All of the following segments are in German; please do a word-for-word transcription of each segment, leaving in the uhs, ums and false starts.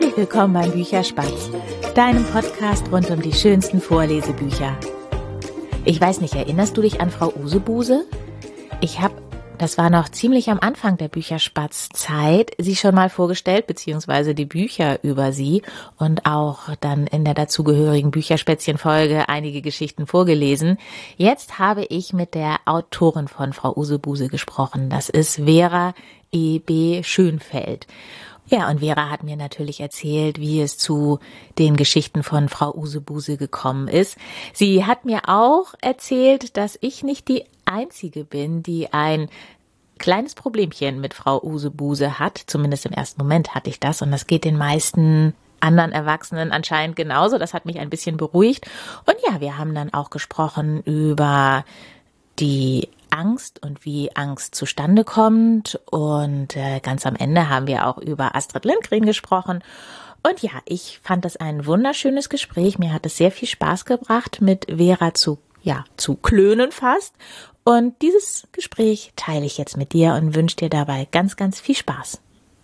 Herzlich willkommen beim Bücherspatz, deinem Podcast rund um die schönsten Vorlesebücher. Ich weiß nicht, erinnerst du dich an Frau Usebuse? Ich habe, das war noch ziemlich am Anfang der Bücherspatz-Zeit, sie schon mal vorgestellt, beziehungsweise die Bücher über sie und auch dann in der dazugehörigen Bücherspätzchen-Folge einige Geschichten vorgelesen. Jetzt habe ich mit der Autorin von Frau Usebuse gesprochen. Das ist Vera E B Schönfeld. Ja, und Vera hat mir natürlich erzählt, wie es zu den Geschichten von Frau Usebuse gekommen ist. Sie hat mir auch erzählt, dass ich nicht die Einzige bin, die ein kleines Problemchen mit Frau Usebuse hat. Zumindest im ersten Moment hatte ich das. Und das geht den meisten anderen Erwachsenen anscheinend genauso. Das hat mich ein bisschen beruhigt. Und ja, wir haben dann auch gesprochen über die Angst und wie Angst zustande kommt. Und äh, ganz am Ende haben wir auch über Astrid Lindgren gesprochen. Und ja, ich fand das ein wunderschönes Gespräch. Mir hat es sehr viel Spaß gebracht, mit Vera zu, ja, zu klönen fast. Und dieses Gespräch teile ich jetzt mit dir und wünsche dir dabei ganz, ganz viel Spaß.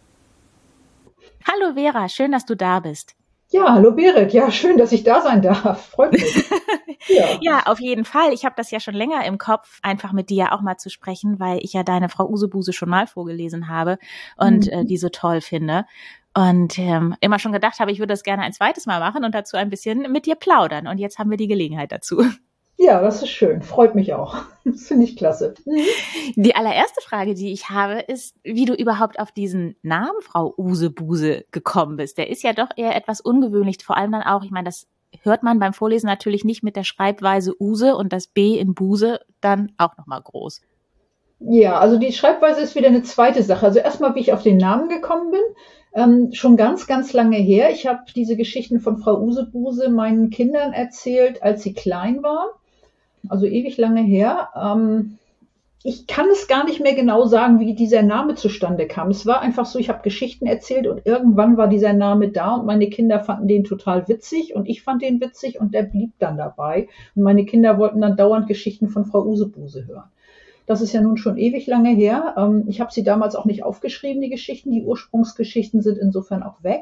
Hallo Vera, schön, dass du da bist. Ja, hallo Berit. Ja, schön, dass ich da sein darf. Freut mich. Ja. Ja, auf jeden Fall. Ich habe das ja schon länger im Kopf, einfach mit dir auch mal zu sprechen, weil ich ja deine Frau Usebuse schon mal vorgelesen habe und mhm. äh, die so toll finde. Und ähm, immer schon gedacht habe, ich würde das gerne ein zweites Mal machen und dazu ein bisschen mit dir plaudern. Und jetzt haben wir die Gelegenheit dazu. Ja, das ist schön. Freut mich auch. Das finde ich klasse. Mhm. Die allererste Frage, die ich habe, ist, wie du überhaupt auf diesen Namen Frau Usebuse gekommen bist. Der ist ja doch eher etwas ungewöhnlich, vor allem dann auch, ich meine, das hört man beim Vorlesen natürlich nicht mit der Schreibweise Use und das B in Buse dann auch nochmal groß. Ja, also die Schreibweise ist wieder eine zweite Sache. Also erstmal, wie ich auf den Namen gekommen bin. Ähm, schon ganz, ganz lange her. Ich habe diese Geschichten von Frau Usebuse meinen Kindern erzählt, als sie klein waren. Also ewig lange her. Ähm, ich kann es gar nicht mehr genau sagen, wie dieser Name zustande kam. Es war einfach so, ich habe Geschichten erzählt und irgendwann war dieser Name da und meine Kinder fanden den total witzig und ich fand den witzig und der blieb dann dabei. Und meine Kinder wollten dann dauernd Geschichten von Frau Usebuse hören. Das ist ja nun schon ewig lange her. Ähm, ich habe sie damals auch nicht aufgeschrieben, die Geschichten. Die Ursprungsgeschichten sind insofern auch weg.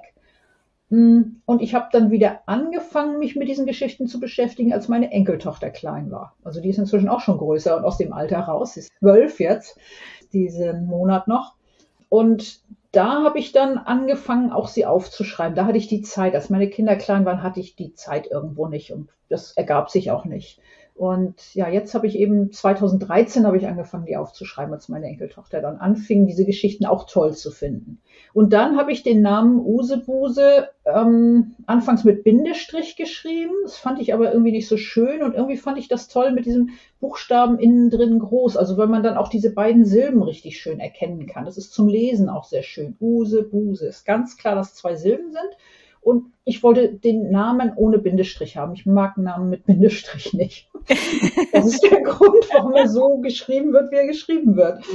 Und ich habe dann wieder angefangen, mich mit diesen Geschichten zu beschäftigen, als meine Enkeltochter klein war. Also die ist inzwischen auch schon größer und aus dem Alter raus. Sie ist zwölf jetzt, diesen Monat noch. Und da habe ich dann angefangen, auch sie aufzuschreiben. Da hatte ich die Zeit. Als meine Kinder klein waren, hatte ich die Zeit irgendwo nicht. Und das ergab sich auch nicht. Und ja, jetzt habe ich eben, zweitausenddreizehn habe ich angefangen, die aufzuschreiben, als meine Enkeltochter dann anfing, diese Geschichten auch toll zu finden. Und dann habe ich den Namen Usebuse ähm, anfangs mit Bindestrich geschrieben. Das fand ich aber irgendwie nicht so schön und irgendwie fand ich das toll mit diesem Buchstaben innen drin groß. Also weil man dann auch diese beiden Silben richtig schön erkennen kann. Das ist zum Lesen auch sehr schön. Usebuse. Ist ganz klar, dass zwei Silben sind. Und ich wollte den Namen ohne Bindestrich haben. Ich mag Namen mit Bindestrich nicht. Das ist der Grund, warum er so geschrieben wird, wie er geschrieben wird.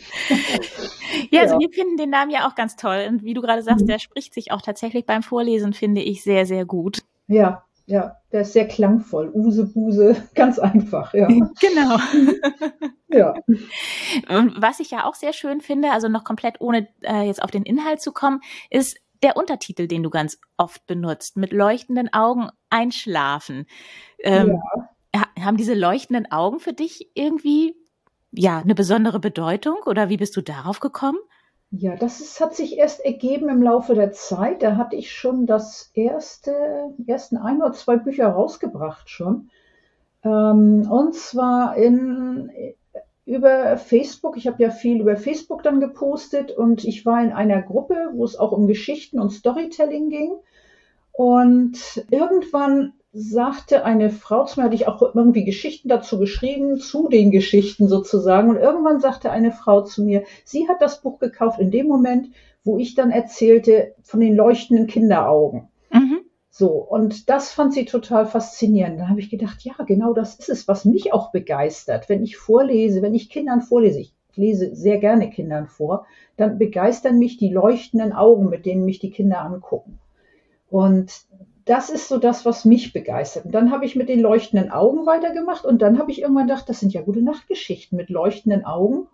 Ja, also ja. Wir finden den Namen ja auch ganz toll. Und wie du gerade sagst, der spricht sich auch tatsächlich beim Vorlesen, finde ich, sehr, sehr gut. Ja, ja, der ist sehr klangvoll. Usebuse, ganz einfach, ja. Genau. Ja. Und was ich ja auch sehr schön finde, also noch komplett ohne äh, jetzt auf den Inhalt zu kommen, ist der Untertitel, den du ganz oft benutzt, mit leuchtenden Augen einschlafen. Ähm, ja. Haben diese leuchtenden Augen für dich irgendwie ja eine besondere Bedeutung oder wie bist du darauf gekommen? Ja, das ist, hat sich erst ergeben im Laufe der Zeit. Da hatte ich schon das erste, ersten ein oder zwei Bücher rausgebracht schon. Ähm, und zwar in über Facebook. Ich habe ja viel über Facebook dann gepostet und ich war in einer Gruppe, wo es auch um Geschichten und Storytelling ging. Und irgendwann sagte eine Frau zu mir, hatte ich auch irgendwie Geschichten dazu geschrieben, zu den Geschichten sozusagen. Und irgendwann sagte eine Frau zu mir, sie hat das Buch gekauft in dem Moment, wo ich dann erzählte von den leuchtenden Kinderaugen. Mhm. So, und das fand sie total faszinierend. Da habe ich gedacht, ja, genau das ist es, was mich auch begeistert. Wenn ich vorlese, wenn ich Kindern vorlese, ich lese sehr gerne Kindern vor, dann begeistern mich die leuchtenden Augen, mit denen mich die Kinder angucken. Und das ist so das, was mich begeistert. Und dann habe ich mit den leuchtenden Augen weitergemacht und dann habe ich irgendwann gedacht, das sind ja gute Nachtgeschichten mit leuchtenden Augen.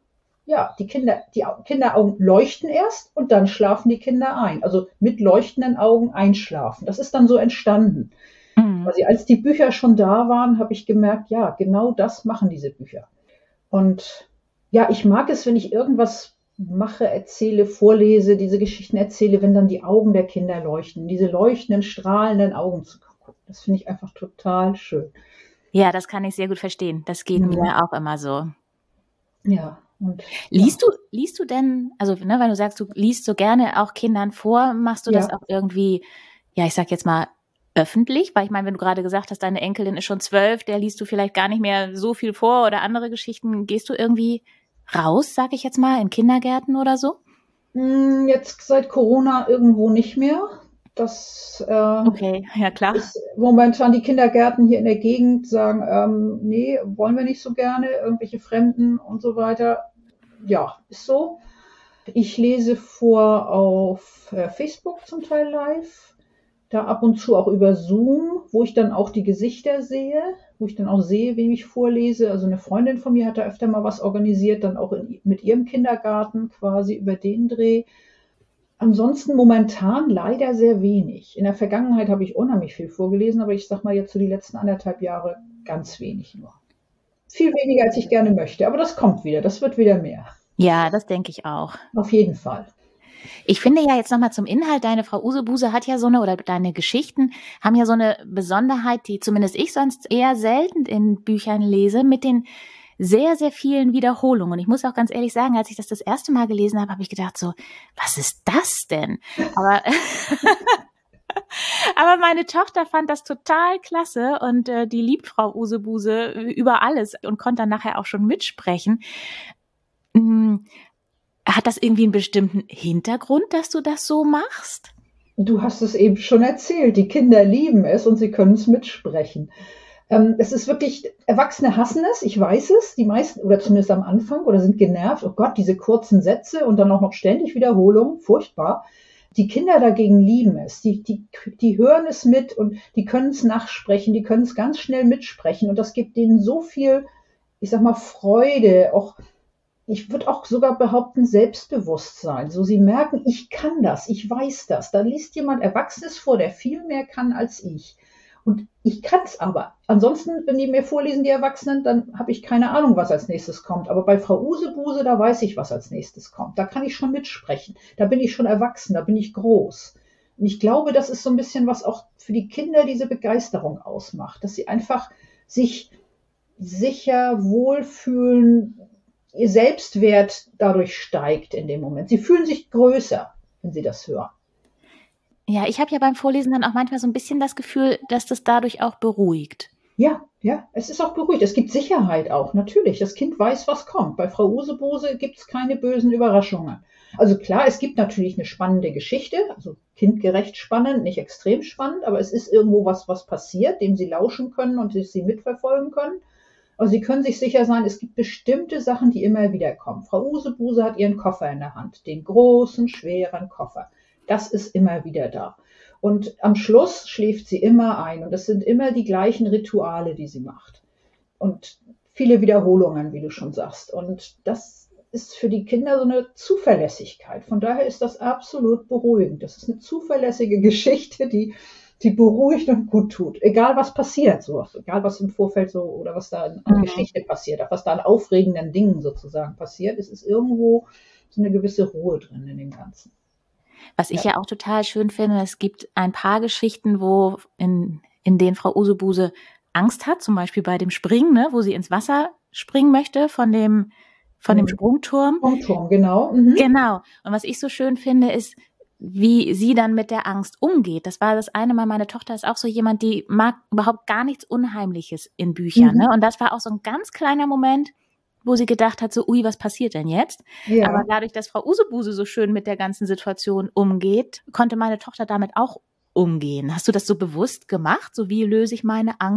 ja, die Kinder, die Kinderaugen leuchten erst und dann schlafen die Kinder ein. Also mit leuchtenden Augen einschlafen. Das ist dann so entstanden. Mhm. Also als die Bücher schon da waren, habe ich gemerkt, ja, genau das machen diese Bücher. Und ja, ich mag es, wenn ich irgendwas mache, erzähle, vorlese, diese Geschichten erzähle, wenn dann die Augen der Kinder leuchten, diese leuchtenden, strahlenden Augen zu gucken. Das finde ich einfach total schön. Ja, das kann ich sehr gut verstehen. Das geht Ja. mir auch immer so. Ja. Und, liest ja. du, liest du denn, also ne, wenn du sagst, du liest so gerne auch Kindern vor, machst du Ja. das auch irgendwie, ja, ich sag jetzt mal öffentlich? Weil ich meine, wenn du gerade gesagt hast, deine Enkelin ist schon zwölf, der liest du vielleicht gar nicht mehr so viel vor oder andere Geschichten. Gehst du irgendwie raus, sag ich jetzt mal, in Kindergärten oder so? Jetzt seit Corona irgendwo nicht mehr. Das äh, Okay, ja klar. ist momentan die Kindergärten hier in der Gegend sagen, ähm, nee, wollen wir nicht so gerne, irgendwelche Fremden und so weiter. Ja, ist so. Ich lese vor auf äh, Facebook zum Teil live, da ab und zu auch über Zoom, wo ich dann auch die Gesichter sehe, wo ich dann auch sehe, wem ich vorlese. Also eine Freundin von mir hat da öfter mal was organisiert, dann auch in, mit ihrem Kindergarten quasi über den Dreh. Ansonsten momentan leider sehr wenig. In der Vergangenheit habe ich unheimlich viel vorgelesen, aber ich sag mal jetzt so die letzten anderthalb Jahre ganz wenig nur. Viel weniger, als ich gerne möchte, aber das kommt wieder, das wird wieder mehr. Ja, das denke ich auch. Auf jeden Fall. Ich finde ja jetzt nochmal zum Inhalt, deine Frau Usebuse hat ja so eine, oder deine Geschichten haben ja so eine Besonderheit, die zumindest ich sonst eher selten in Büchern lese, mit den sehr, sehr vielen Wiederholungen. Und ich muss auch ganz ehrlich sagen, als ich das das erste Mal gelesen habe, habe ich gedacht so, was ist das denn? Aber, aber meine Tochter fand das total klasse und äh, die liebt Frau Usebuse über alles und konnte dann nachher auch schon mitsprechen. Hm. Hat das irgendwie einen bestimmten Hintergrund, dass du das so machst? Du hast es eben schon erzählt. Die Kinder lieben es und sie können es mitsprechen. Ähm, es ist wirklich, Erwachsene hassen es, ich weiß es, die meisten, oder zumindest am Anfang, oder sind genervt. Oh Gott, diese kurzen Sätze und dann auch noch ständig Wiederholungen, furchtbar. Die Kinder dagegen lieben es. Die, die, die hören es mit und die können es nachsprechen, die können es ganz schnell mitsprechen. Und das gibt denen so viel, ich sag mal, Freude, auch ich würde auch sogar behaupten, Selbstbewusstsein. So, sie merken, ich kann das, ich weiß das. Da liest jemand Erwachsenes vor, der viel mehr kann als ich. Und ich kann es aber. Ansonsten, wenn die mir vorlesen, die Erwachsenen, dann habe ich keine Ahnung, was als nächstes kommt. Aber bei Frau Usebuse, da weiß ich, was als nächstes kommt. Da kann ich schon mitsprechen. Da bin ich schon erwachsen, da bin ich groß. Und ich glaube, das ist so ein bisschen, was auch für die Kinder diese Begeisterung ausmacht. Dass sie einfach sich sicher wohlfühlen, ihr Selbstwert dadurch steigt in dem Moment. Sie fühlen sich größer, wenn sie das hören. Ja, ich habe ja beim Vorlesen dann auch manchmal so ein bisschen das Gefühl, dass das dadurch auch beruhigt. Ja, ja, es ist auch beruhigt. Es gibt Sicherheit auch, natürlich. Das Kind weiß, was kommt. Bei Frau Usebuse gibt es keine bösen Überraschungen. Also klar, es gibt natürlich eine spannende Geschichte, also kindgerecht spannend, nicht extrem spannend, aber es ist irgendwo was, was passiert, dem sie lauschen können und sie mitverfolgen können. Aber Sie können sich sicher sein, es gibt bestimmte Sachen, die immer wieder kommen. Frau Usebuse hat ihren Koffer in der Hand, den großen, schweren Koffer. Das ist immer wieder da. Und am Schluss schläft sie immer ein. Und das sind immer die gleichen Rituale, die sie macht. Und viele Wiederholungen, wie du schon sagst. Und das ist für die Kinder so eine Zuverlässigkeit. Von daher ist das absolut beruhigend. Das ist eine zuverlässige Geschichte, die die beruhigt und gut tut. Egal was passiert, so, egal was im Vorfeld so oder was da an mhm. Geschichte passiert, was da an aufregenden Dingen sozusagen passiert, es ist irgendwo so eine gewisse Ruhe drin in dem Ganzen. Was ich ja, ja auch total schön finde, es gibt ein paar Geschichten, wo in, in denen Frau Usebuse Angst hat, zum Beispiel bei dem Springen, ne, wo sie ins Wasser springen möchte von dem, von mhm. dem Sprungturm. Sprungturm, genau. Mhm. Genau. Und was ich so schön finde, ist, wie sie dann mit der Angst umgeht. Das war das eine Mal, meine Tochter ist auch so jemand, die mag überhaupt gar nichts Unheimliches in Büchern. Mhm. Ne? Und das war auch so ein ganz kleiner Moment, wo sie gedacht hat, so, ui, was passiert denn jetzt? Ja. Aber dadurch, dass Frau Usebuse so schön mit der ganzen Situation umgeht, konnte meine Tochter damit auch umgehen. Hast du das so bewusst gemacht? So, wie löse ich meine Angst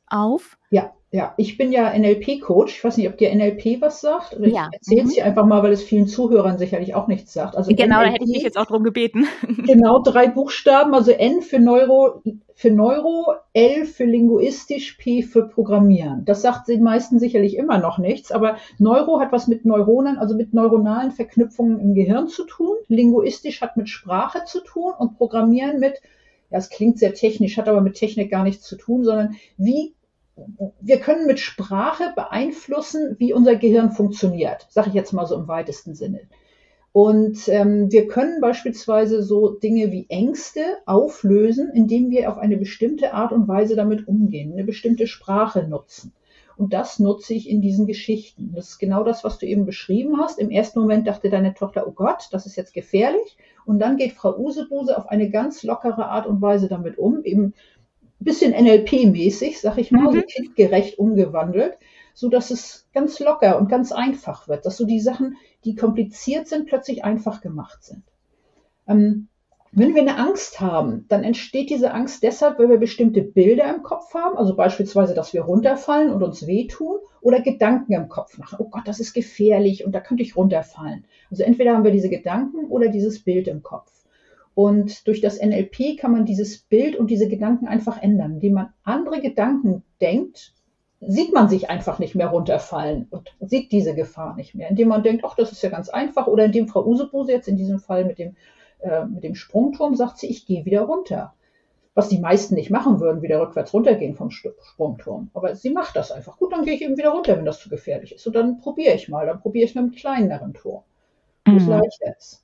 auf? Ja, ja. Ich bin ja N L P-Coach. Ich weiß nicht, ob dir N L P was sagt. Oder ich Ja. erzähle es Mhm. dir einfach mal, weil es vielen Zuhörern sicherlich auch nichts sagt. Also Genau, da hätte ich dich N L P, jetzt auch drum gebeten. genau drei Buchstaben. Also N für Neuro, für Neuro, L für linguistisch, P für Programmieren. Das sagt den meisten sicherlich immer noch nichts. Aber Neuro hat was mit Neuronen, also mit neuronalen Verknüpfungen im Gehirn zu tun. Linguistisch hat mit Sprache zu tun und Programmieren mit, ja, es klingt sehr technisch, hat aber mit Technik gar nichts zu tun, sondern wie wir können mit Sprache beeinflussen, wie unser Gehirn funktioniert, sage ich jetzt mal so im weitesten Sinne. Und ähm, wir können beispielsweise so Dinge wie Ängste auflösen, indem wir auf eine bestimmte Art und Weise damit umgehen, eine bestimmte Sprache nutzen. Und das nutze ich in diesen Geschichten. Das ist genau das, was du eben beschrieben hast. Im ersten Moment dachte deine Tochter, oh Gott, das ist jetzt gefährlich. Und dann geht Frau Usebuse auf eine ganz lockere Art und Weise damit um, eben bisschen N L P-mäßig, sag ich mal, Mhm. so kindgerecht umgewandelt, so dass es ganz locker und ganz einfach wird, dass so die Sachen, die kompliziert sind, plötzlich einfach gemacht sind. Ähm, wenn wir eine Angst haben, dann entsteht diese Angst deshalb, weil wir bestimmte Bilder im Kopf haben, also beispielsweise, dass wir runterfallen und uns wehtun oder Gedanken im Kopf machen. Oh Gott, das ist gefährlich und da könnte ich runterfallen. Also entweder haben wir diese Gedanken oder dieses Bild im Kopf. Und durch das N L P kann man dieses Bild und diese Gedanken einfach ändern. Indem man andere Gedanken denkt, sieht man sich einfach nicht mehr runterfallen und sieht diese Gefahr nicht mehr. Indem man denkt, ach, das ist ja ganz einfach. Oder indem Frau Usebuse jetzt in diesem Fall mit dem, äh, mit dem Sprungturm sagt sie, ich gehe wieder runter. Was die meisten nicht machen würden, wieder rückwärts runtergehen vom Sprungturm. Aber sie macht das einfach. Gut, dann gehe ich eben wieder runter, wenn das zu gefährlich ist. Und dann probiere ich mal. Dann probiere ich mit einem kleineren Turm, wo es Mhm. leichter ist.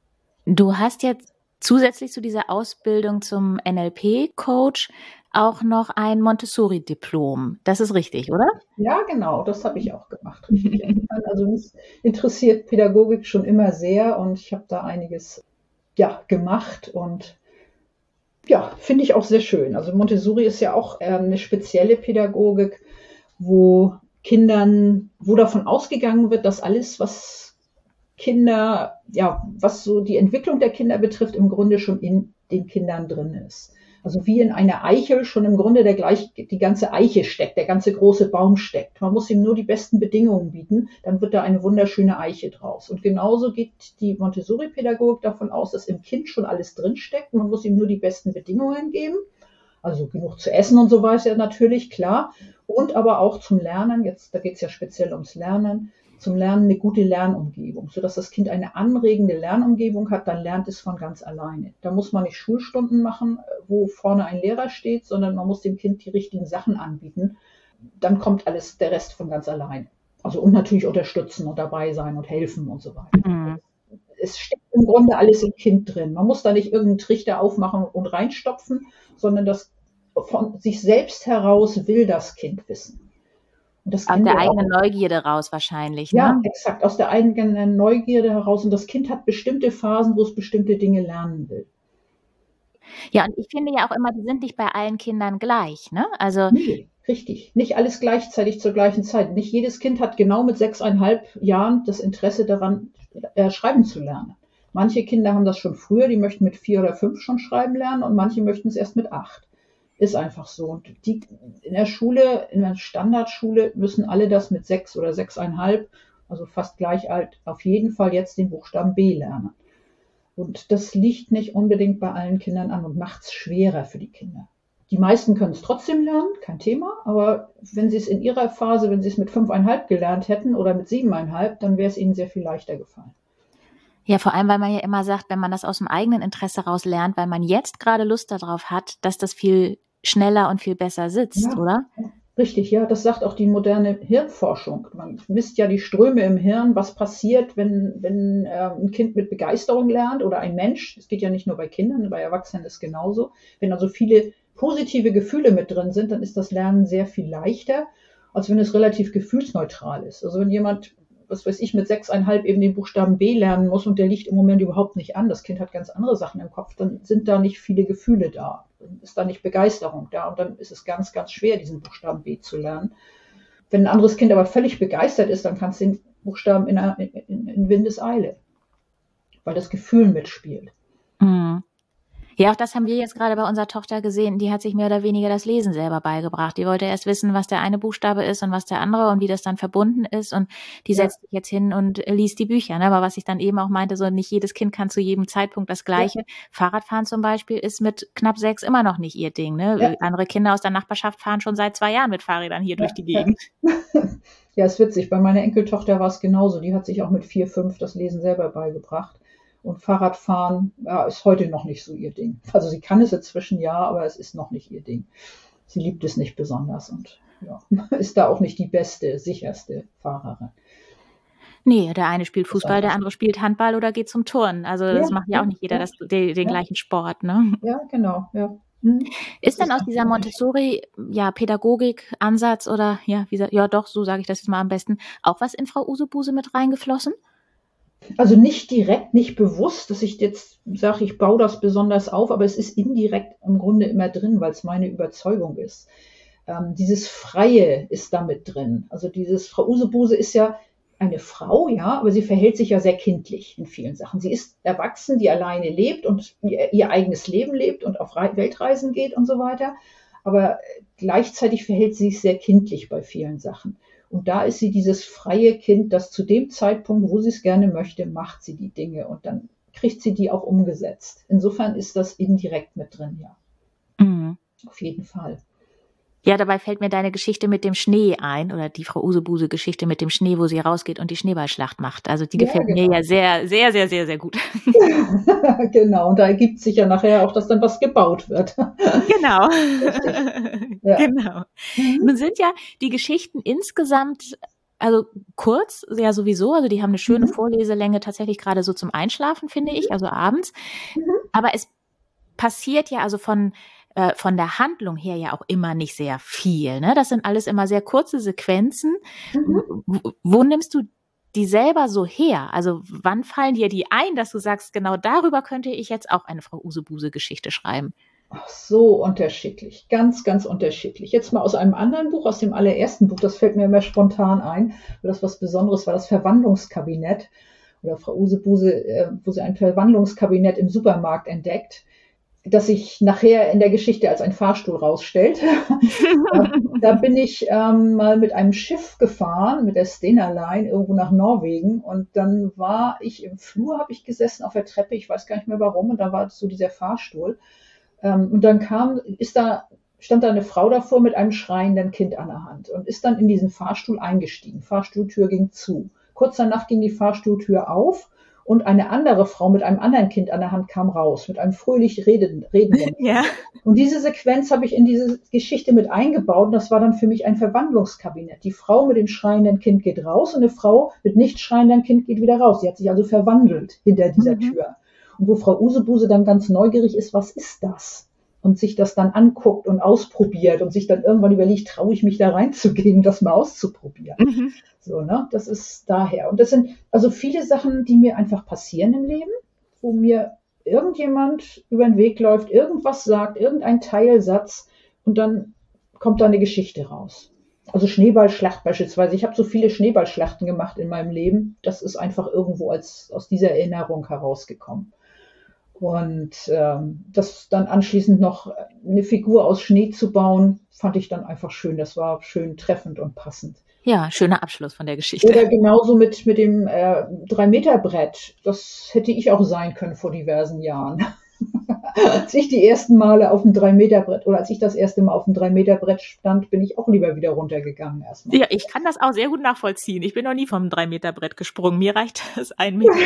Du hast jetzt zusätzlich zu dieser Ausbildung zum N L P-Coach auch noch ein Montessori-Diplom. Das ist richtig, oder? Ja, genau, das habe ich auch gemacht. Richtig. Also mich interessiert Pädagogik schon immer sehr und ich habe da einiges ja, gemacht und ja, finde ich auch sehr schön. Also Montessori ist ja auch ähm, eine spezielle Pädagogik, wo Kindern, wo davon ausgegangen wird, dass alles, was Kinder, ja, was so die Entwicklung der Kinder betrifft, im Grunde schon in den Kindern drin ist. Also wie in einer Eichel schon im Grunde der gleich, die ganze Eiche steckt, der ganze große Baum steckt. Man muss ihm nur die besten Bedingungen bieten, dann wird da eine wunderschöne Eiche draus. Und genauso geht die Montessori-Pädagogik davon aus, dass im Kind schon alles drinsteckt. Man muss ihm nur die besten Bedingungen geben. Also genug zu essen und so weiter natürlich, klar. Und aber auch zum Lernen, jetzt, da geht es ja speziell ums Lernen, zum Lernen eine gute Lernumgebung, sodass das Kind eine anregende Lernumgebung hat, dann lernt es von ganz alleine. Da muss man nicht Schulstunden machen, wo vorne ein Lehrer steht, sondern man muss dem Kind die richtigen Sachen anbieten. Dann kommt alles, der Rest von ganz alleine. Also und natürlich unterstützen und dabei sein und helfen und so weiter. Mhm. Es steckt im Grunde alles im Kind drin. Man muss da nicht irgendeinen Trichter aufmachen und reinstopfen, sondern das von sich selbst heraus will das Kind wissen. Und das Aus Kind der will eigenen auch, Neugierde raus wahrscheinlich, ja, ne? exakt, aus der eigenen Neugierde heraus. Und das Kind hat bestimmte Phasen, wo es bestimmte Dinge lernen will. Ja, und ich finde ja auch immer, die sind nicht bei allen Kindern gleich, ne? Also Nee, richtig. Nicht alles gleichzeitig zur gleichen Zeit. Nicht jedes Kind hat genau mit sechseinhalb Jahren das Interesse daran, äh, schreiben zu lernen. Manche Kinder haben das schon früher, die möchten mit vier oder fünf schon schreiben lernen und manche möchten es erst mit acht. Ist einfach so. Und die in der Schule, in der Standardschule müssen alle das mit sechs oder sechseinhalb, also fast gleich alt, auf jeden Fall jetzt den Buchstaben B lernen. Und das liegt nicht unbedingt bei allen Kindern an und macht es schwerer für die Kinder. Die meisten können es trotzdem lernen, kein Thema, aber wenn sie es in ihrer Phase, wenn sie es mit fünfeinhalb gelernt hätten oder mit siebeneinhalb, dann wäre es ihnen sehr viel leichter gefallen. ja, vor allem, weil man ja immer sagt, wenn man das aus dem eigenen Interesse raus lernt, weil man jetzt gerade Lust darauf hat, dass das viel schneller und viel besser sitzt, Ja, oder? richtig, ja, das sagt auch die moderne Hirnforschung. Man misst ja die Ströme im Hirn, was passiert, wenn, wenn äh, ein Kind mit Begeisterung lernt oder ein Mensch. Es geht ja nicht nur bei Kindern, bei Erwachsenen ist es genauso. Wenn also viele positive Gefühle mit drin sind, dann ist das Lernen sehr viel leichter, als wenn es relativ gefühlsneutral ist. Also wenn jemand, was weiß ich, mit sechseinhalb eben den Buchstaben B lernen muss und der liegt im Moment überhaupt nicht an, das Kind hat ganz andere Sachen im Kopf, dann sind da nicht viele Gefühle da, dann ist da nicht Begeisterung da und dann ist es ganz, ganz schwer, diesen Buchstaben B zu lernen. Wenn ein anderes Kind aber völlig begeistert ist, dann kannst du den Buchstaben in, einer, in, in Windeseile, weil das Gefühl mitspielt. Mhm. Ja, auch das haben wir jetzt gerade bei unserer Tochter gesehen. Die hat sich mehr oder weniger das Lesen selber beigebracht. Die wollte erst wissen, was der eine Buchstabe ist und was der andere und wie das dann verbunden ist. Und die Ja. setzt sich jetzt hin und liest die Bücher. Ne? Aber was ich dann eben auch meinte, so nicht jedes Kind kann zu jedem Zeitpunkt das Gleiche. Ja. Fahrradfahren zum Beispiel ist mit knapp sechs immer noch nicht ihr Ding. Ne? Ja. Andere Kinder aus der Nachbarschaft fahren schon seit zwei Jahren mit Fahrrädern hier ja. durch die Gegend. Ja. Ja, ist witzig. Bei meiner Enkeltochter war es genauso. Die hat sich auch mit vier, fünf das Lesen selber beigebracht. Und Fahrradfahren ja, ist heute noch nicht so ihr Ding. Also sie kann es inzwischen ja, aber es ist noch nicht ihr Ding. Sie liebt es nicht besonders und ja, ist da auch nicht die beste, sicherste Fahrerin. Nee, der eine spielt Fußball, der andere spielt Handball oder geht zum Turnen. Also das ja, macht ja auch nicht jeder ja, das, den, den ja. gleichen Sport. Ne? Ja, genau. Ja. Hm. Ist denn aus dieser Montessori, ja, Pädagogik, Ansatz oder ja, wie, ja doch, so sage ich das jetzt mal am besten, auch was in Frau Usebuse mit reingeflossen? Also nicht direkt, nicht bewusst, dass ich jetzt sage, ich baue das besonders auf, aber es ist indirekt im Grunde immer drin, weil es meine Überzeugung ist. Ähm, dieses Freie ist damit drin. Also dieses, Frau Usebuse ist ja eine Frau, ja, aber sie verhält sich ja sehr kindlich in vielen Sachen. Sie ist erwachsen, die alleine lebt und ihr, ihr eigenes Leben lebt und auf Re- Weltreisen geht und so weiter. Aber gleichzeitig verhält sie sich sehr kindlich bei vielen Sachen. Und da ist sie dieses freie Kind, das zu dem Zeitpunkt, wo sie es gerne möchte, macht sie die Dinge und dann kriegt sie die auch umgesetzt. Insofern ist das indirekt mit drin, ja. Mhm. Auf jeden Fall. Ja, dabei fällt mir deine Geschichte mit dem Schnee ein oder die Frau Usebuse-Geschichte mit dem Schnee, wo sie rausgeht und die Schneeballschlacht macht. Also die ja, gefällt genau. mir ja sehr, sehr, sehr, sehr, sehr gut. Genau, und da ergibt sich ja nachher auch, dass dann was gebaut wird. Genau. Ja. Genau. Mhm. Nun sind ja die Geschichten insgesamt, also kurz, ja sowieso, also die haben eine schöne mhm. Vorleselänge tatsächlich gerade so zum Einschlafen, finde mhm. ich, also abends. Mhm. Aber es passiert ja also von von der Handlung her ja auch immer nicht sehr viel. Ne? Das sind alles immer sehr kurze Sequenzen. Mhm. Wo, wo nimmst du die selber so her? Also wann fallen dir die ein, dass du sagst, genau darüber könnte ich jetzt auch eine Frau Usebuse-Geschichte schreiben? Ach, so unterschiedlich. Ganz, ganz unterschiedlich. Jetzt mal aus einem anderen Buch, aus dem allerersten Buch, das fällt mir immer spontan ein, weil das was Besonderes war, das Verwandlungskabinett. Oder Frau Usebuse, wo sie ein Verwandlungskabinett im Supermarkt entdeckt, das sich nachher in der Geschichte als ein Fahrstuhl rausstellt. da, da bin ich ähm, mal mit einem Schiff gefahren, mit der Stena Line, irgendwo nach Norwegen. Und dann war ich im Flur, habe ich gesessen auf der Treppe, ich weiß gar nicht mehr warum. Und da war so dieser Fahrstuhl. Ähm, und dann kam, ist da, stand da eine Frau davor mit einem schreienden Kind an der Hand und ist dann in diesen Fahrstuhl eingestiegen. Fahrstuhltür ging zu. Kurz danach ging die Fahrstuhltür auf. Und eine andere Frau mit einem anderen Kind an der Hand kam raus, mit einem fröhlich redenden. redenden. Ja. Und diese Sequenz habe ich in diese Geschichte mit eingebaut. Und das war dann für mich ein Verwandlungskabinett. Die Frau mit dem schreienden Kind geht raus und eine Frau mit nicht schreiendem Kind geht wieder raus. Sie hat sich also verwandelt hinter dieser mhm. Tür. Und wo Frau Usebuse dann ganz neugierig ist, was ist das? Und sich das dann anguckt und ausprobiert und sich dann irgendwann überlegt, traue ich mich da reinzugehen, das mal auszuprobieren. Mhm. So, ne? Das ist daher. Und das sind also viele Sachen, die mir einfach passieren im Leben, wo mir irgendjemand über den Weg läuft, irgendwas sagt, irgendein Teilsatz und dann kommt da eine Geschichte raus. Also Schneeballschlacht beispielsweise. Ich habe so viele Schneeballschlachten gemacht in meinem Leben. Das ist einfach irgendwo als aus dieser Erinnerung herausgekommen. Und ähm, das dann anschließend noch eine Figur aus Schnee zu bauen, fand ich dann einfach schön. Das war schön treffend und passend. Ja, schöner Abschluss von der Geschichte. Oder genauso mit, mit dem äh, drei Meter Brett. Das hätte ich auch sein können vor diversen Jahren. Als ich die ersten Male auf dem drei Meter Brett oder als ich das erste Mal auf dem drei Meter Brett stand, bin ich auch lieber wieder runtergegangen erstmal. Ja, ich kann das auch sehr gut nachvollziehen. Ich bin noch nie vom drei Meter Brett gesprungen. Mir reicht das ein Meter.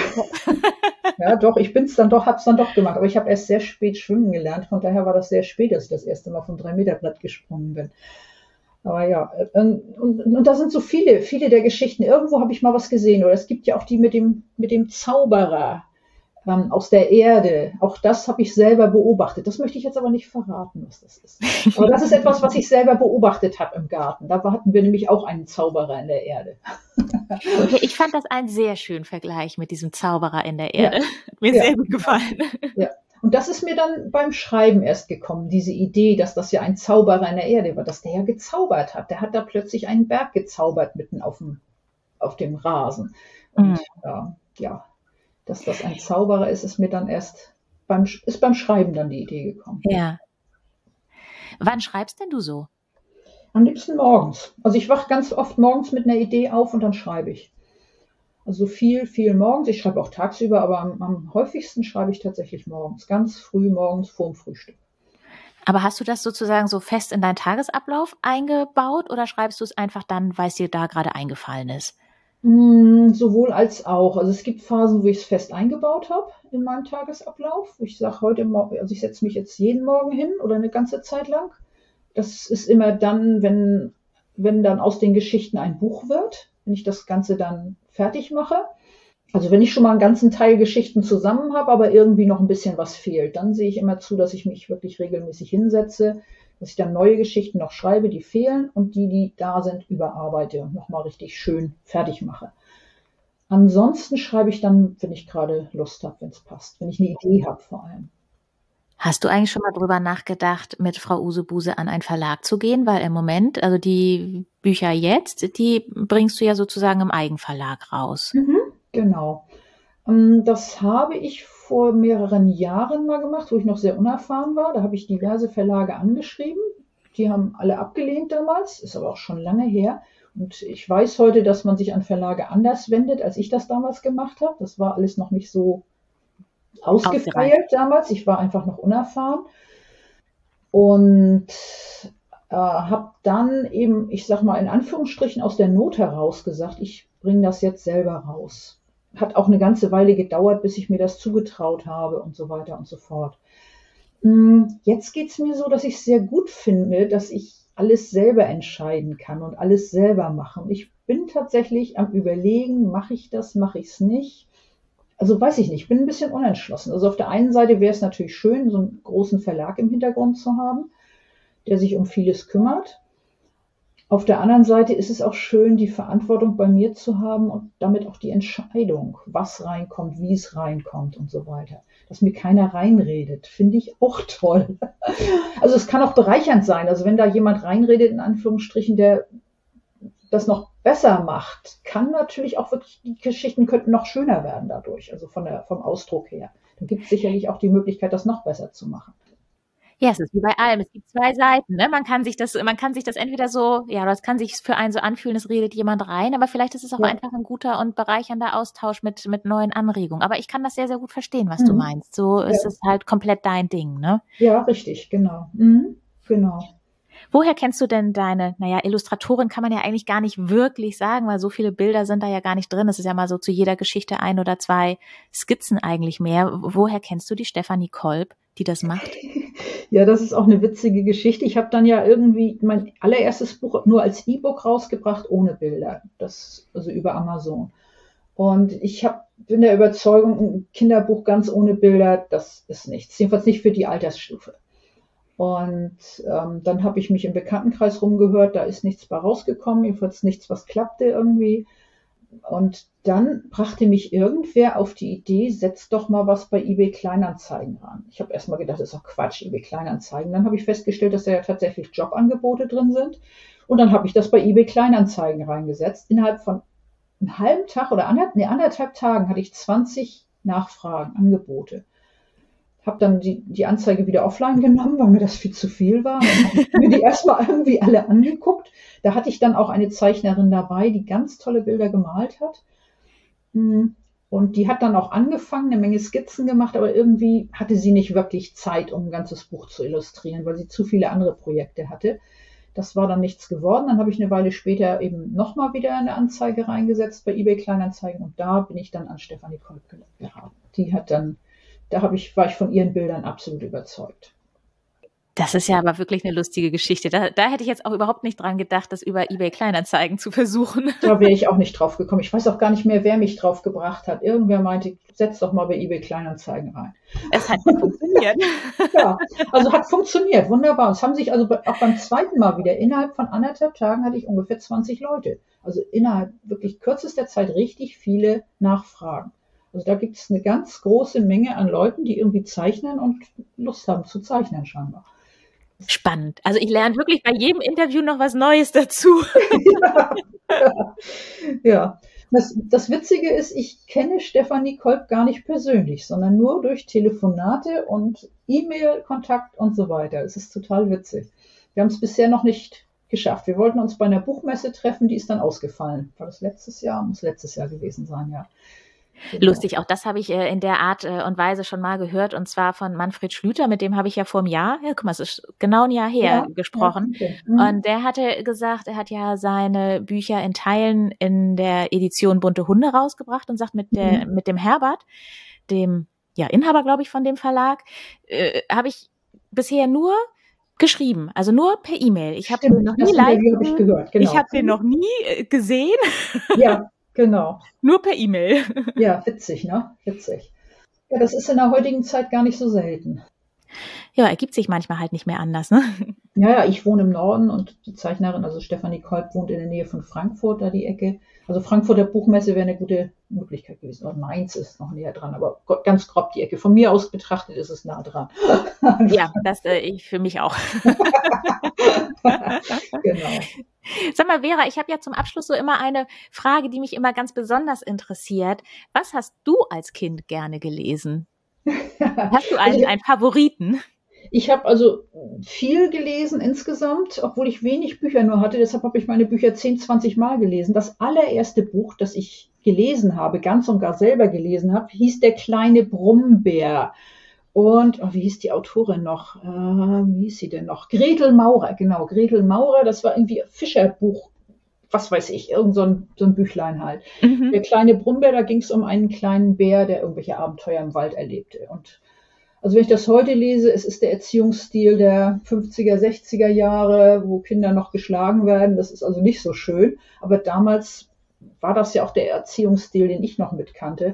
Ja, doch, ich bin's dann doch, hab's dann doch gemacht. Aber ich habe erst sehr spät schwimmen gelernt. Von daher war das sehr spät, dass ich das erste Mal vom drei Meter Brett gesprungen bin. Aber ja, und, und, und da sind so viele, viele der Geschichten. Irgendwo habe ich mal was gesehen. Oder es gibt ja auch die mit dem, mit dem Zauberer ähm, aus der Erde. Auch das habe ich selber beobachtet. Das möchte ich jetzt aber nicht verraten, was das ist. Aber das ist etwas, was ich selber beobachtet habe im Garten. Da hatten wir nämlich auch einen Zauberer in der Erde. Ich fand das einen sehr schönen Vergleich mit diesem Zauberer in der Erde. Ja. Hat mir ja. sehr gut gefallen. Ja. Und das ist mir dann beim Schreiben erst gekommen, diese Idee, dass das ja ein Zauberer in der Erde war, dass der ja gezaubert hat. Der hat da plötzlich einen Berg gezaubert mitten auf dem, auf dem Rasen. Und mhm. äh, ja, dass das ein Zauberer ist, ist mir dann erst beim, ist beim Schreiben dann die Idee gekommen. Ja. Wann schreibst denn du so? Am liebsten morgens. Also ich wache ganz oft morgens mit einer Idee auf und dann schreibe ich. Also viel, viel morgens. Ich schreibe auch tagsüber, aber am, am häufigsten schreibe ich tatsächlich morgens. Ganz früh morgens vor dem Frühstück. Aber hast du das sozusagen so fest in deinen Tagesablauf eingebaut oder schreibst du es einfach dann, weil es dir da gerade eingefallen ist? Mm, sowohl als auch. Also es gibt Phasen, wo ich es fest eingebaut habe in meinem Tagesablauf. Ich sage heute Morgen, also ich setze mich jetzt jeden Morgen hin oder eine ganze Zeit lang. Das ist immer dann, wenn, wenn dann aus den Geschichten ein Buch wird, wenn ich das Ganze dann fertig mache. Also wenn ich schon mal einen ganzen Teil Geschichten zusammen habe, aber irgendwie noch ein bisschen was fehlt, dann sehe ich immer zu, dass ich mich wirklich regelmäßig hinsetze, dass ich dann neue Geschichten noch schreibe, die fehlen und die, die da sind, überarbeite und nochmal richtig schön fertig mache. Ansonsten schreibe ich dann, wenn ich gerade Lust habe, wenn es passt, wenn ich eine Idee habe vor allem. Hast du eigentlich schon mal drüber nachgedacht, mit Frau Usebuse an einen Verlag zu gehen? Weil im Moment, also die Bücher jetzt, die bringst du ja sozusagen im Eigenverlag raus. Mhm, genau. Das habe ich vor mehreren Jahren mal gemacht, wo ich noch sehr unerfahren war. Da habe ich diverse Verlage angeschrieben. Die haben alle abgelehnt damals, ist aber auch schon lange her. Und ich weiß heute, dass man sich an Verlage anders wendet, als ich das damals gemacht habe. Das war alles noch nicht so ausgefeilt damals. Ich war einfach noch unerfahren. Und äh, habe dann eben, ich sag mal in Anführungsstrichen aus der Not heraus gesagt, ich bringe das jetzt selber raus. Hat auch eine ganze Weile gedauert, bis ich mir das zugetraut habe und so weiter und so fort. Jetzt geht es mir so, dass ich es sehr gut finde, dass ich alles selber entscheiden kann und alles selber machen. Ich bin tatsächlich am Überlegen, mache ich das, mache ich es nicht. Also weiß ich nicht, ich bin ein bisschen unentschlossen. Also auf der einen Seite wäre es natürlich schön, so einen großen Verlag im Hintergrund zu haben, der sich um vieles kümmert. Auf der anderen Seite ist es auch schön, die Verantwortung bei mir zu haben und damit auch die Entscheidung, was reinkommt, wie es reinkommt und so weiter. Dass mir keiner reinredet, finde ich auch toll. Also es kann auch bereichernd sein. Also wenn da jemand reinredet, in Anführungsstrichen, der das noch besser macht, kann natürlich auch wirklich, die Geschichten könnten noch schöner werden dadurch, also von der, vom Ausdruck her. Da gibt es sicherlich auch die Möglichkeit, das noch besser zu machen. Ja, es ist wie bei allem. Es gibt zwei Seiten, ne? Man kann sich das, man kann sich das entweder so, ja, das kann sich für einen so anfühlen, es redet jemand rein, aber vielleicht ist es auch ja. einfach ein guter und bereichernder Austausch mit, mit neuen Anregungen. Aber ich kann das sehr, sehr gut verstehen, was mhm. du meinst. So ja. ist es halt komplett dein Ding, ne? Ja, richtig, genau. Mhm. Genau. Woher kennst du denn deine, naja, Illustratorin kann man ja eigentlich gar nicht wirklich sagen, weil so viele Bilder sind da ja gar nicht drin. Es ist ja mal so zu jeder Geschichte ein oder zwei Skizzen eigentlich mehr. Woher kennst du die Stefanie Kolb, die das macht? Ja, das ist auch eine witzige Geschichte. Ich habe dann ja irgendwie mein allererstes Buch nur als E-Book rausgebracht, ohne Bilder. Das, also über Amazon. Und ich hab, bin der Überzeugung, ein Kinderbuch ganz ohne Bilder, das ist nichts. Jedenfalls nicht für die Altersstufe. Und ähm, dann habe ich mich im Bekanntenkreis rumgehört, da ist nichts bei rausgekommen, jedenfalls nichts, was klappte irgendwie. Und dann brachte mich irgendwer auf die Idee, setz doch mal was bei eBay Kleinanzeigen ran. Ich habe erst mal gedacht, das ist doch Quatsch, eBay Kleinanzeigen. Dann habe ich festgestellt, dass da ja tatsächlich Jobangebote drin sind. Und dann habe ich das bei eBay Kleinanzeigen reingesetzt. Innerhalb von einem halben Tag oder anderthalb, nee, anderthalb Tagen hatte ich zwanzig Nachfragen, Angebote. Habe dann die, die Anzeige wieder offline genommen, weil mir das viel zu viel war. Dann habe ich mir die erstmal irgendwie alle angeguckt. Da hatte ich dann auch eine Zeichnerin dabei, die ganz tolle Bilder gemalt hat. Und die hat dann auch angefangen, eine Menge Skizzen gemacht, aber irgendwie hatte sie nicht wirklich Zeit, um ein ganzes Buch zu illustrieren, weil sie zu viele andere Projekte hatte. Das war dann nichts geworden. Dann habe ich eine Weile später eben nochmal wieder eine Anzeige reingesetzt bei eBay Kleinanzeigen und da bin ich dann an Stefanie Kolb geraten. Die hat dann Da habe ich, war ich von ihren Bildern absolut überzeugt. Das ist ja aber wirklich eine lustige Geschichte. Da, da hätte ich jetzt auch überhaupt nicht dran gedacht, das über eBay Kleinanzeigen zu versuchen. Da wäre ich auch nicht drauf gekommen. Ich weiß auch gar nicht mehr, wer mich drauf gebracht hat. Irgendwer meinte, setz doch mal bei eBay Kleinanzeigen rein. Es hat funktioniert. Ja, also hat funktioniert. Wunderbar. Es haben sich also auch beim zweiten Mal wieder, innerhalb von anderthalb Tagen hatte ich ungefähr zwanzig Leute. Also innerhalb wirklich kürzester Zeit richtig viele Nachfragen. Also da gibt es eine ganz große Menge an Leuten, die irgendwie zeichnen und Lust haben zu zeichnen scheinbar. Spannend. Also ich lerne wirklich bei jedem Interview noch was Neues dazu. Ja, ja. Das, das Witzige ist, ich kenne Stefanie Kolb gar nicht persönlich, sondern nur durch Telefonate und E-Mail-Kontakt und so weiter. Es ist total witzig. Wir haben es bisher noch nicht geschafft. Wir wollten uns bei einer Buchmesse treffen, die ist dann ausgefallen. War das letztes Jahr? Muss letztes Jahr gewesen sein, ja. Genau. Lustig, auch das habe ich äh, in der Art äh, und Weise schon mal gehört, und zwar von Manfred Schlüter, mit dem habe ich ja vor einem Jahr, ja, guck mal, es ist genau ein Jahr her, Ja, gesprochen. ja, okay. Mhm. Und der hatte gesagt, er hat ja seine Bücher in Teilen in der Edition Bunte Hunde rausgebracht und sagt, mit der, Mhm. mit dem Herbert, dem ja Inhaber, glaube ich, von dem Verlag, äh, habe ich bisher nur geschrieben, also nur per E-Mail. Ich habe den noch nie das live Interview habe ich gehört, genau. Ich habe den noch nie äh, gesehen. Ja, genau. Nur per E-Mail. Ja, witzig, ne? Witzig. Ja, das ist in der heutigen Zeit gar nicht so selten. Ja, ergibt sich manchmal halt nicht mehr anders, ne? Ja, ja, ich wohne im Norden und die Zeichnerin, also Stefanie Kolb, wohnt in der Nähe von Frankfurt, da die Ecke. Also Frankfurter Buchmesse wäre eine gute Möglichkeit gewesen. Und Mainz ist noch näher dran, aber ganz grob die Ecke. Von mir aus betrachtet ist es nah dran. Ja, das äh, ich für mich auch. Genau. Sag mal, Vera, ich habe ja zum Abschluss so immer eine Frage, die mich immer ganz besonders interessiert. Was hast du als Kind gerne gelesen? Hast du einen, Also, einen Favoriten? ich habe also viel gelesen insgesamt, obwohl ich wenig Bücher nur hatte. Deshalb habe ich meine Bücher zehn, zwanzig Mal gelesen. Das allererste Buch, das ich gelesen habe, ganz und gar selber gelesen habe, hieß Der kleine Brummbär. Und, oh, wie hieß die Autorin noch? Äh, wie hieß sie denn noch? Gretel Maurer, genau. Gretel Maurer, das war irgendwie Fischerbuch, was weiß ich, irgend so ein, so ein Büchlein halt. Mhm. Der kleine Brummbär, da ging es um einen kleinen Bär, der irgendwelche Abenteuer im Wald erlebte. Und also wenn ich das heute lese, es ist der Erziehungsstil der fünfziger, sechziger Jahre, wo Kinder noch geschlagen werden. Das ist also nicht so schön. Aber damals war das ja auch der Erziehungsstil, den ich noch mitkannte.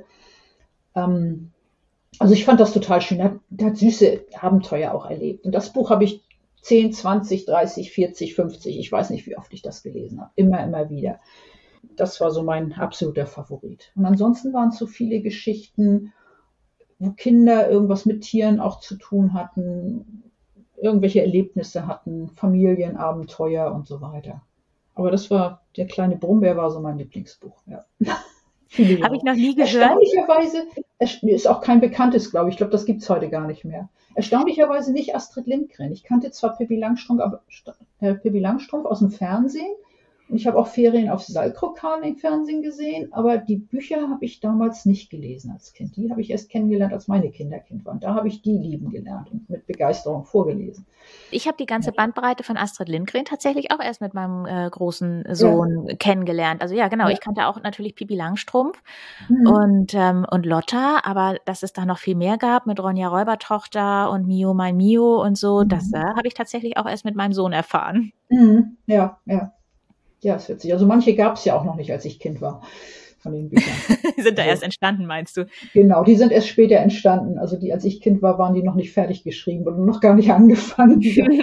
Ähm, also ich fand das total schön. Er hat, er hat süße Abenteuer auch erlebt. Und das Buch habe ich zehn, zwanzig, dreißig, vierzig, fünfzig, ich weiß nicht, wie oft ich das gelesen habe. Immer, immer wieder. Das war so mein absoluter Favorit. Und ansonsten waren es so viele Geschichten, wo Kinder irgendwas mit Tieren auch zu tun hatten, irgendwelche Erlebnisse hatten, Familienabenteuer und so weiter. Aber das war, der kleine Brummbär war so mein Lieblingsbuch, ja. Habe ich noch nie gehört. Erstaunlicherweise, ist auch kein bekanntes, glaube ich, ich glaube, das gibt es heute gar nicht mehr. Erstaunlicherweise nicht Astrid Lindgren. Ich kannte zwar Pippi Langstrumpf, aber, äh, Pippi Langstrumpf aus dem Fernsehen. Und ich habe auch Ferien auf Saltkrokan im Fernsehen gesehen, aber die Bücher habe ich damals nicht gelesen als Kind. Die habe ich erst kennengelernt, als meine Kinder Kind waren. Da habe ich die lieben gelernt und mit Begeisterung vorgelesen. Ich habe die ganze Bandbreite von Astrid Lindgren tatsächlich auch erst mit meinem äh, großen Sohn ja. kennengelernt. Also ja, genau, ja. ich kannte auch natürlich Pippi Langstrumpf mhm. und, ähm, und Lotta, aber dass es da noch viel mehr gab mit Ronja Räubertochter und Mio mein Mio und so, mhm. das äh, habe ich tatsächlich auch erst mit meinem Sohn erfahren. Mhm. Ja, ja. Ja, ist witzig. Also manche gab es ja auch noch nicht, als ich Kind war, von den Büchern. Die sind da also, erst entstanden, meinst du? Genau, die sind erst später entstanden. Also die, als ich Kind war, waren die noch nicht fertig geschrieben und noch gar nicht angefangen.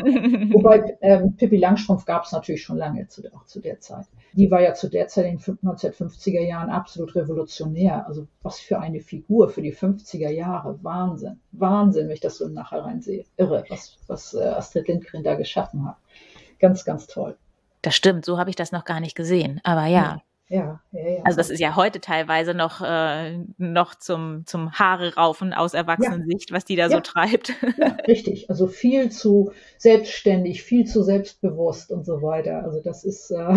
Wobei ähm, Pippi Langstrumpf gab es natürlich schon lange, zu, auch zu der Zeit. Die war ja zu der Zeit in den neunzehnhundertfünfziger Jahren absolut revolutionär. Also was für eine Figur für die fünfziger Jahre. Wahnsinn. Wahnsinn, wenn ich das so nachher reinsehe. Irre, was, was äh, Astrid Lindgren da geschaffen hat. Ganz, ganz toll. Das stimmt, so habe ich das noch gar nicht gesehen. Aber ja. Ja, ja, ja. Also das ist ja heute teilweise noch, äh, noch zum, zum Haare raufen aus Erwachsenensicht, ja. was die da ja. so treibt. Ja, richtig. Also viel zu selbstständig, viel zu selbstbewusst und so weiter. Also das ist äh,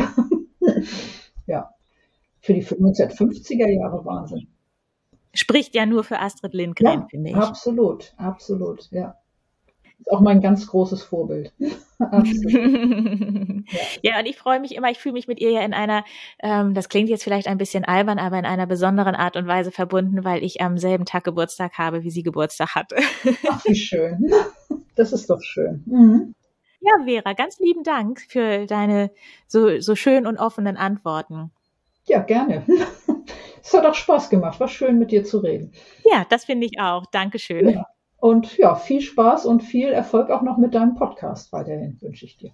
ja für die neunzehnhundertfünfziger Jahre Wahnsinn. Spricht ja nur für Astrid Lindgren, ja, finde ich. Absolut, absolut, ja. Ist auch mein ganz großes Vorbild. Absolut. ja. ja, und ich freue mich immer, ich fühle mich mit ihr ja in einer, ähm, das klingt jetzt vielleicht ein bisschen albern, aber in einer besonderen Art und Weise verbunden, weil ich am selben Tag Geburtstag habe, wie sie Geburtstag hatte. Ach, wie schön. Das ist doch schön. Mhm. Ja, Vera, ganz lieben Dank für deine so, so schön und offenen Antworten. Ja, gerne. Es hat auch Spaß gemacht. War schön, mit dir zu reden. Ja, das finde ich auch. Dankeschön. Ja. Und ja, viel Spaß und viel Erfolg auch noch mit deinem Podcast weiterhin, wünsche ich dir.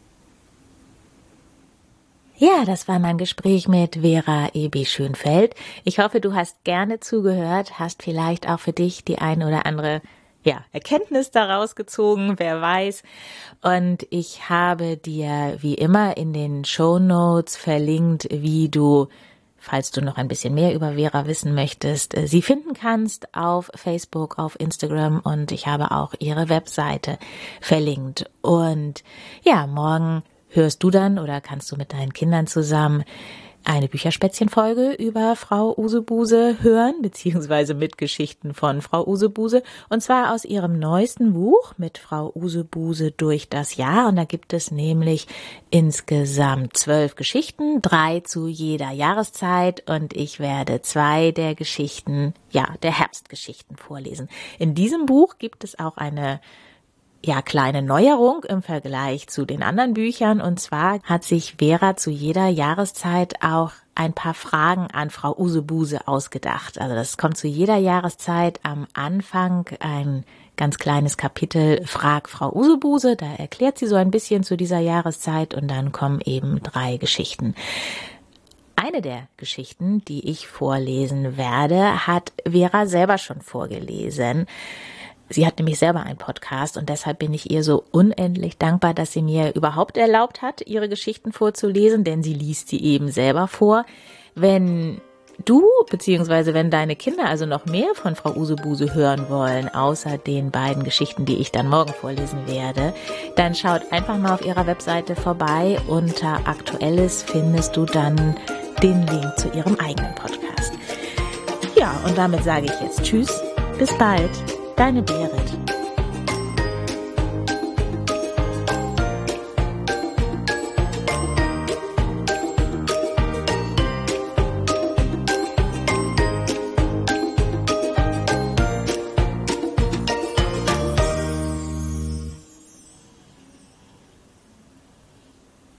Ja, das war mein Gespräch mit Vera Ebi Schönfeld. Ich hoffe, du hast gerne zugehört, hast vielleicht auch für dich die ein oder andere ja, Erkenntnis daraus gezogen, wer weiß. Und ich habe dir wie immer in den Shownotes verlinkt, wie du falls du noch ein bisschen mehr über Vera wissen möchtest, sie finden kannst auf Facebook, auf Instagram und ich habe auch ihre Webseite verlinkt. Und ja, morgen hörst du dann oder kannst du mit deinen Kindern zusammen eine Bücherspätzchen-Folge über Frau Usebuse hören, beziehungsweise mit Geschichten von Frau Usebuse, und zwar aus ihrem neuesten Buch mit Frau Usebuse durch das Jahr. Und da gibt es nämlich insgesamt zwölf Geschichten, drei zu jeder Jahreszeit, und ich werde zwei der Geschichten, ja, der Herbstgeschichten vorlesen. In diesem Buch gibt es auch eine ja, kleine Neuerung im Vergleich zu den anderen Büchern. Und zwar hat sich Vera zu jeder Jahreszeit auch ein paar Fragen an Frau Usebuse ausgedacht. Also das kommt zu jeder Jahreszeit am Anfang ein ganz kleines Kapitel Frag Frau Usebuse. Da erklärt sie so ein bisschen zu dieser Jahreszeit und dann kommen eben drei Geschichten. Eine der Geschichten, die ich vorlesen werde, hat Vera selber schon vorgelesen. Sie hat nämlich selber einen Podcast und deshalb bin ich ihr so unendlich dankbar, dass sie mir überhaupt erlaubt hat, ihre Geschichten vorzulesen, denn sie liest sie eben selber vor. Wenn du bzw. wenn deine Kinder also noch mehr von Frau Usebuse hören wollen, außer den beiden Geschichten, die ich dann morgen vorlesen werde, dann schaut einfach mal auf ihrer Webseite vorbei. Unter Aktuelles findest du dann den Link zu ihrem eigenen Podcast. Ja, und damit sage ich jetzt Tschüss, bis bald. Deine Berit.